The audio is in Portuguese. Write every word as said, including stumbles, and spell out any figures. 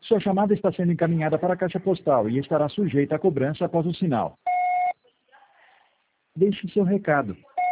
Sua chamada está sendo encaminhada para a caixa postal e estará sujeita a cobrança após o sinal. Deixe seu recado.